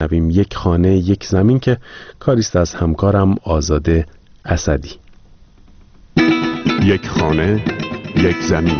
نویم یک خانه یک زمین که کاریست از همکارم آزاده اسدی. یک خانه یک زمین.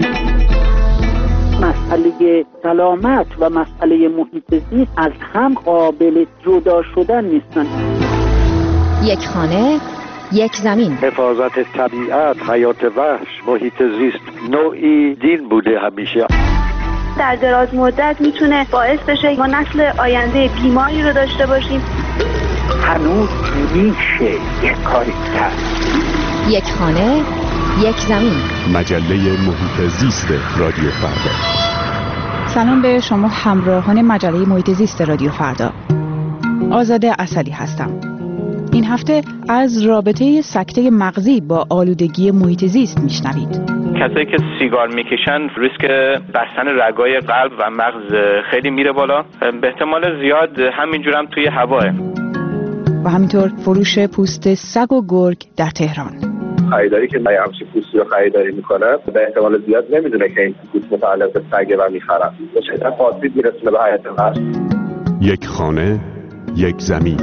مسئله سلامت و مسئله محیط زیست از هم قابل جدا شدن نیستن. یک خانه یک زمین. حفاظت طبیعت، حیات وحش، محیط زیست نوعی دین بوده همیشه. در دراز مدت میتونه باعث بشه ما نسل آینده بیماری رو داشته باشیم. هنوز میشه یک کاری کرد. یک خانه یک زمین. مجله محیط زیست رادیو فردا. سلام به شما همراهان مجله محیط زیست رادیو فردا. آزاده اسدی هستم. این هفته از رابطه سکته مغزی با آلودگی محیط زیست میشنوید. کسایی که سیگار میکشن ریسک بستن رگای قلب و مغز خیلی میره بالا، به احتمال زیاد همینجور هم توی هواه. و همینطور فروش پوست سگ و گرگ در تهران. خریداری که همچین پوستی رو خریداری میکنه به احتمال زیاد نمیدونه که این پوست متعلق به سگه و میخرن، به شدت آسیب میرسونه به حیات وحش. یک خانه یک زمین.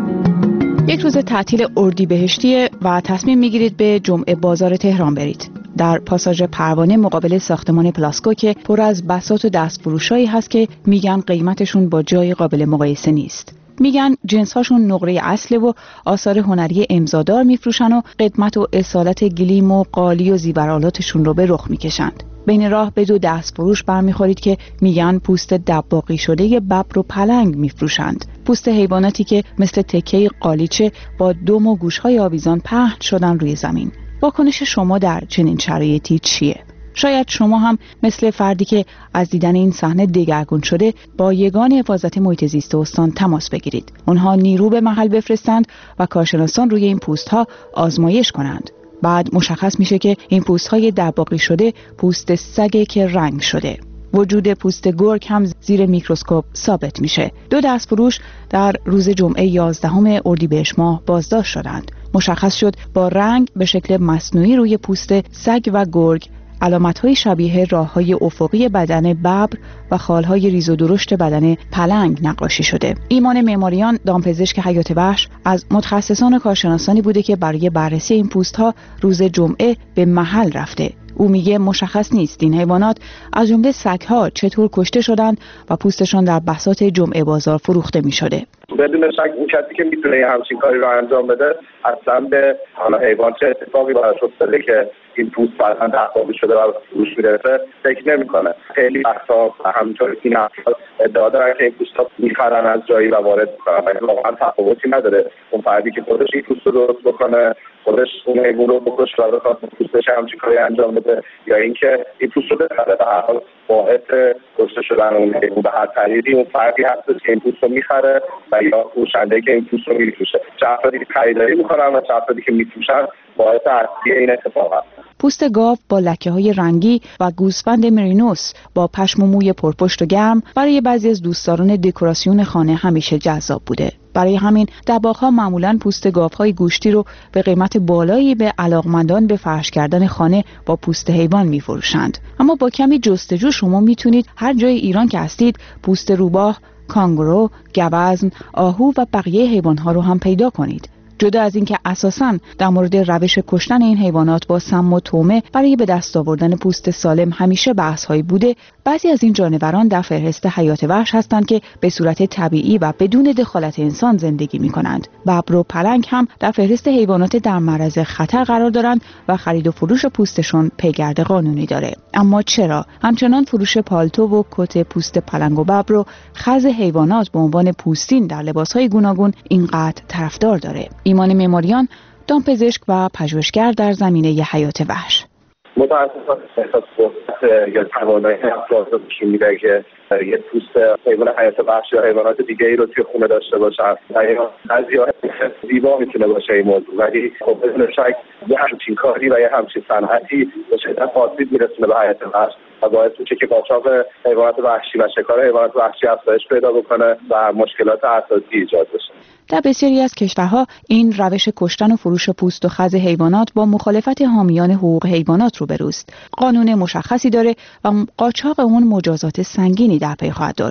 یک روز تعطیل اردیبهشتی و تصمیم میگیرید به جمعه بازار تهران برید. در پاساژ پروانه مقابل ساختمان پلاسکو که پر از بساط و دستفروشایی هست که میگن قیمتشون با جای قابل مقایسه نیست. میگن جنس‌هاشون نقره اصله و آثار هنری امضادار میفروشن و خدمت و اصالت گلیم و قالی و زیورآلاتشون رو به رخ میکشند. بین راه به دو دستفروش برمیخورید که میگن پوست دباغی شده ببر و پلنگ میفروشند. پوست حیواناتی که مثل تکه قالیچه با دم و گوش‌های آویزان پهن شدن روی زمین. واکنش شما در چنین شرایطی چیه؟ شاید شما هم مثل فردی که از دیدن این صحنه دگرگون شده با یگان حفاظت محیط زیست استان تماس بگیرید. اونها نیرو به محل بفرستند و کارشناسان روی این پوست‌ها آزمایش کنند. بعد مشخص میشه که این پوست‌های دباغی شده پوست سگه که رنگ شده. وجود پوست گرگ هم زیر میکروسکوپ ثابت میشه. دو دستفروش در روز جمعه 11 اردیبهشت ماه بازداشت شدند. مشخص شد با رنگ به شکل مصنوعی روی پوست سگ و گرگ علامت‌های شبیه راه‌های افقی بدن ببر و خال‌های ریز و درشت بدن پلنگ نقاشی شده. ایمان معماریان، دامپزشک حیات وحش، از متخصصان و کارشناسانی بوده که برای بررسی این پوست‌ها روز جمعه به محل رفته. او میگه مشخص نیست این حیوانات از جمله سگ‌ها چطور کشته شدن و پوستشان در بساط جمعه بازار فروخته می‌شده. بدون شک این کسی که میتونه همچین کاری رو انجام بده اصلا به حیوان چه اتفاقی براش افتاده که این پوست بعداً دباغی شده و فروش میرسه فکر نمی‌کنه. خیلی وقتا همینطور این افراد ادعا دارن که این پوستا میخرن از جایی و وارد میکنن، ولی واقعا تفاوتی نداره. اون فردی که خودش این پوست رو درست بکنه، خودش اون حیوان رو بکشه و بخواد پوستش همچین کاری انجام بده، یا اینکه این پوست رو بخره، به هر حال باعث کشته شدن اون حیوان به هر طریقی اون فردی هست که این پوست رو میخره و یا فروشنده که این پوست رو میفروشه. چه افرادی که خریداری میکنن و چه افرادی که میفروشن باعث اصلی این اتفاق هست. پوست گاو با لکه‌های رنگی و گوسفند مرینوس با پشم و موی پرپشت و گرم برای بعضی از دوستداران دکوراسیون خانه همیشه جذاب بوده. برای همین دباغ‌ها معمولاً پوست گاوهای گوشتی رو به قیمت بالایی به علاقمندان به فرش کردن خانه با پوست حیوان می‌فروشند. اما با کمی جستجو شما میتونید هر جای ایران که هستید پوست روباه، کانگورو، گوزن، آهو و بقیه حیوان‌ها رو هم پیدا کنید. جدا از اینکه اساساً در مورد روش کشتن این حیوانات با سم و طعمه برای به دست آوردن پوست سالم همیشه بحث‌هایی بوده، بعضی از این جانوران در فهرست حیات وحش هستند که به صورت طبیعی و بدون دخالت انسان زندگی می‌کنند. ببر و پلنگ هم در فهرست حیوانات در معرض خطر قرار دارند و خرید و فروش پوستشون پیگرد قانونی داره. اما چرا همچنان فروش پالتو و کت پوست پلنگ و ببر و خز حیوانات به عنوان پوستین در لباس‌های گوناگون اینقدر طرفدار داره؟ ایمان معماریان، دامپزشک و پژوهشگر در زمینه حیات وحش. متاسفانه احساس فرصت یا توانایی افراد رو نشون میده که یه پوست حیوان حیات وحش یا حیوانات دیگه ای رو توی خونه داشته باشن. بعضیا زیبا میتونه باشه این موضوع، ولی خب بدون شک یه همچین کاری و یه همچین صنعتی به شدت آسیب میرسونه به حیات وحش و باعث میشه که قاچاق حیوانات وحشی و شکار حیوانات وحشی افزایش پیدا بکنه و مشکلات اساسی ایجاد بشه. در بسیاری از کشورها این روش کشتن و فروش پوست و خز حیوانات با مخالفت حامیان حقوق حیوانات روبروست. قانون مشخصی داره و قاچاق اون مجازات سنگینی در پی خواهد داشت.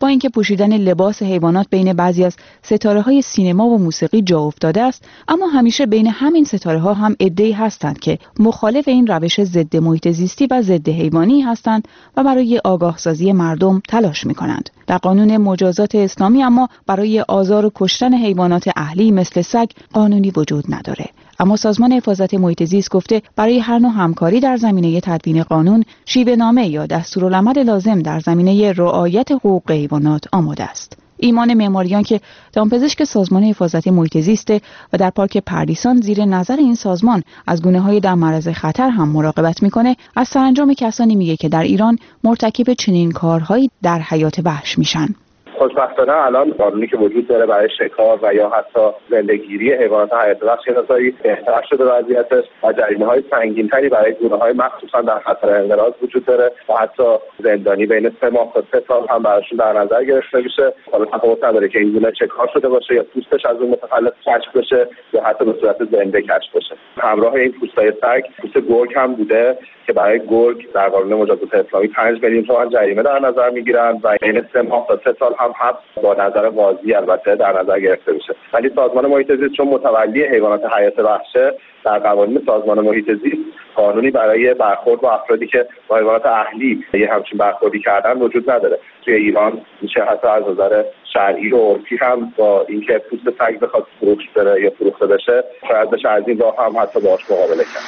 با اینکه پوشیدن لباس حیوانات بین بعضی از ستاره‌های سینما و موسیقی جا افتاده است، اما همیشه بین همین ستاره‌ها هم عده‌ای هستند که مخالف این روش ضد محیط زیستی و ضد حیوانی هستند و برای آگاهسازی مردم تلاش می‌کنند. در قانون مجازات اسلامی اما برای آزار و کشتن حیوانات اهلی مثل سگ قانونی وجود نداره. اما سازمان حفاظت محیط زیست گفته برای هر نوع همکاری در زمینه تدوین قانون، شیوه‌نامه یا دستورالعمل لازم در زمینه رعایت حقوق حیوانات آماده است. ایمان معماریان که دامپزشک سازمان حفاظت محیط زیست و در پارک پردیسان زیر نظر این سازمان از گونه‌های در معرض خطر هم مراقبت میکنه، از سرانجام کسانی میگه که در ایران مرتکب چنین کارهایی در حیات وحش میشن. خوشبختانه الان قانونی که وجود داره برای شکار و یا حتی زندگیری حیوانات حیات وحش شناسایی بهتر شده وضعیتش و جریمه‌های سنگین‌تری برای گونه‌های مخصوصا در خطر انقراض وجود داره و حتی زندانی بین 3 ماه تا 3 سال هم براشون در نظر گرفته میشه. حالا تفاوت نداره که این گونه شکار شده باشه یا پوستش از اون متخلف کشف بشه یا حتی به صورت زنده کشف بشه. همراه این پوستای سگ پوست گرگ هم بوده که برای گرگ در قانون مجازات اسلامی 5 میلیون تومان جریمه در نظر میگیرند و بین 3 ماه تا 3 سال هم حبس با نظر قاضی البته در نظر گرفته میشه. ولی سازمان محیط زیست چون متولی حیوانات حیات وحشه، در قوانین سازمان محیط زیست قانونی برای برخورد با افرادی که با حیوانات اهلی یه همچین برخوردی کردن وجود نداره. توی ایران میشه حتی از نظر شرعی و عرفی هم با اینکه پوست سگ بخواد فروخته بره یا فروخته بشه، شاید بشه از این راه هم حتی باهاش مقابله کرد.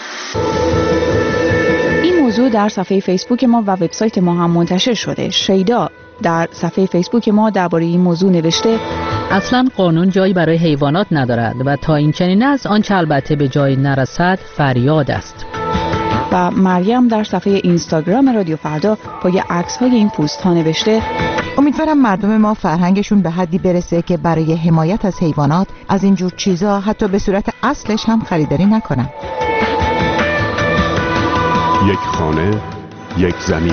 این موضوع در صفحه فیسبوک ما و وبسایت ما هم منتشر شده. شیدا در صفحه فیسبوک ما درباره این موضوع نوشته: اصلا قانون جایی برای حیوانات ندارد و تا این چنین است آنچه البته به جایی نرسد فریاد است. و مریم در صفحه اینستاگرام رادیو فردا پای عکس‌های این پوست ها نوشته: امیدوارم مردم ما فرهنگشون به حدی برسه که برای حمایت از حیوانات از اینجور چیزا حتی به صورت اصلش هم خریداری نکنن. یک خانه، یک زمین.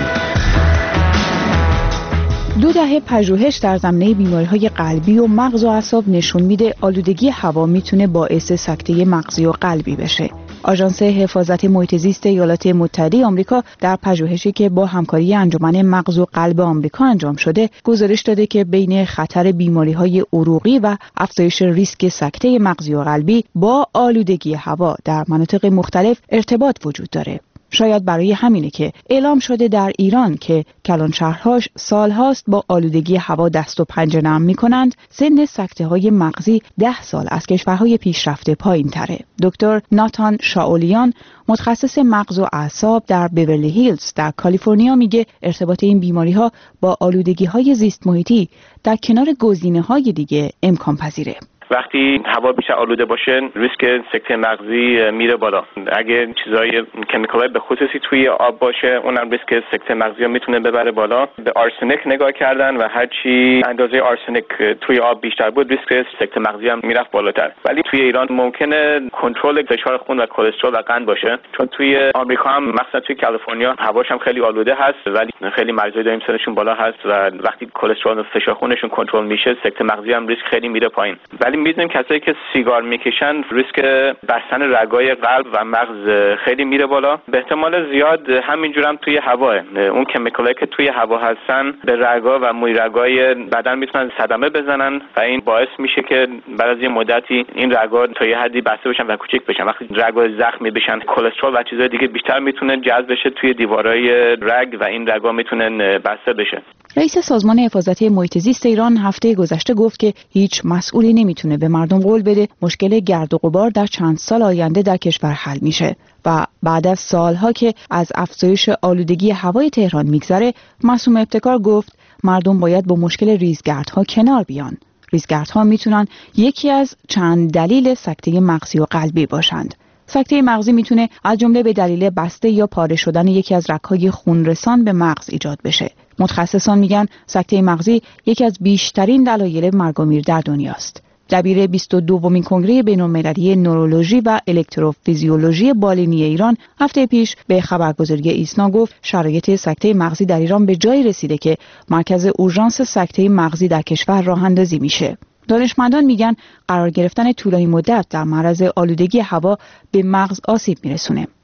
2 دهه پژوهش در زمینه بیماری‌های قلبی و مغز و اعصاب نشون میده آلودگی هوا میتونه باعث سکته مغزی و قلبی بشه. آژانس حفاظت محیط زیست ایالات متحده آمریکا در پژوهشی که با همکاری انجمن مغز و قلب آمریکا انجام شده، گزارش داده که بین خطر بیماری‌های عروقی و افزایش ریسک سکته مغزی و قلبی با آلودگی هوا در مناطق مختلف ارتباط وجود داره. شاید برای همینه که اعلام شده در ایران که کلانشهرهاش سالهاست با آلودگی هوا دست و پنجه نرم می‌کنند، سن سکته‌های مغزی 10 سال از کشورهای پیشرفته پایین‌تره. دکتر ناتان شاولیان، متخصص مغز و اعصاب در بیورلی هیلز در کالیفرنیا، میگه ارتباط این بیماری‌ها با آلودگی‌های زیست محیطی در کنار گزینه‌های دیگه امکان پذیره. وقتی هوا بیشتر آلوده باشه ریسک سکته مغزی میره بالا. اگه چیزای کمیکالای به خصوصی توی آب باشه اونم ریسک سکته مغزی رو میتونه ببره بالا. به آرسنیک نگاه کردن و هرچی اندازه آرسنیک توی آب بیشتر بود ریسک سکته مغزی هم میرفت بالاتر. ولی توی ایران ممکنه کنترل فشار خون و کلسترول و قند باشه، چون توی آمریکا هم مثلا توی کالیفرنیا هواش هم خیلی آلوده هست ولی خیلی مریضای داریم سنشون بالا هست و وقتی کلسترول و فشار خونشون کنترل میشه سکته مغزی هم ریسک خیلی میره پایین. ولی می‌دونیم کسایی که سیگار میکشن ریسک بستن رگای قلب و مغز خیلی میره بالا. به احتمال زیاد همینجور هم توی هواه اون کمیکالایی که توی هوا هستن به رگا و موی رگای بدن میتونن صدمه بزنن و این باعث میشه که بعد از یه مدتی این رگا تا یه حدی بسته بشن و کوچیک بشن. وقتی رگا زخمی بشن کلسترول و چیزای دیگه بیشتر میتونه جذب بشه توی دیوارای رگ و این رگا میتونن بسته بشه. رئیس سازمان حفاظت محیط زیست ایران هفته گذشته گفت که هیچ مسئولی نمیتونه به مردم قول بده مشکل گرد و غبار در چند سال آینده در کشور حل میشه و بعد از سالها که از افزایش آلودگی هوای تهران میگذره، معصوم ابتکار گفت مردم باید با مشکل ریزگردها کنار بیان. ریزگردها میتونن یکی از چند دلیل سکته مغزی و قلبی باشند. سکته مغزی میتونه از جمله به دلیل بسته یا پاره شدن یکی از رگ‌های خونرسان به مغز ایجاد بشه. متخصصان میگن سکته مغزی یکی از بیشترین دلایل مرگ و میر در دنیاست. دبیر 22مین کنگره بین‌المللی نورولوژی و الکتروفیزیولوژی بالینی ایران هفته پیش به خبرگزاری ایسنا گفت شرایط سکته مغزی در ایران به جایی رسیده که مرکز اورژانس سکته مغزی در کشور راه اندازی میشه. دانشمندان میگن قرار گرفتن طولانی مدت در معرض آلودگی هوا به مغز آسیب میرسونه.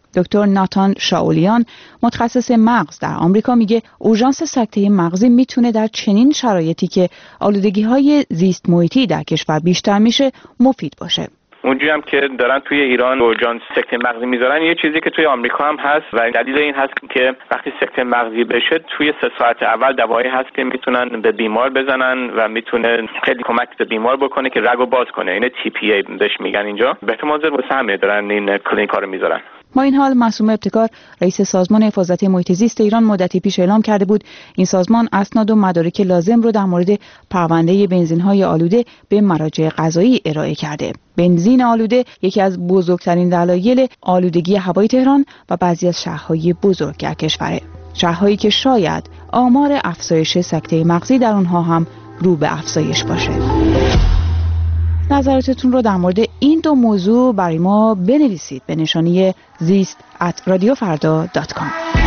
دکتر ناتان شاولیان متخصص مغز در آمریکا میگه اورژانس سکته مغزی میتونه در چنین شرایطی که آلودگی‌های زیست محیطی در کشور بیشتر میشه مفید باشه. اونجوری هم که دارن توی ایران اورژانس سکته مغزی میذارن، یه چیزی که توی آمریکا هم هست و دلیل این هست که وقتی سکته مغزی بشه توی 3 ساعت اول دوایی هست که میتونن به بیمار بزنن و میتونه خیلی کمک به بیمار بکنه که رگو باز کنه. این TPA بهش میگن اینجا. به احتمال زیاد واسه همه دارن این کلینیکا رو میذارن. با این حال معصومه ابتکار رئیس سازمان حفاظت محیط زیست ایران مدتی پیش اعلام کرده بود این سازمان اسناد و مدارک لازم رو در مورد پرونده بنزین‌های آلوده به مراجع قضایی ارائه کرده. بنزین آلوده یکی از بزرگترین دلایل آلودگی هوای تهران و بعضی از شهرهای بزرگ کشوره. شهرهایی که شاید آمار افزایش سکته مغزی در اونها هم رو به افزایش باشه. نظراتتون رو در مورد این دو موضوع برای ما بنویسید به نشانی زیست@radiofarda.com.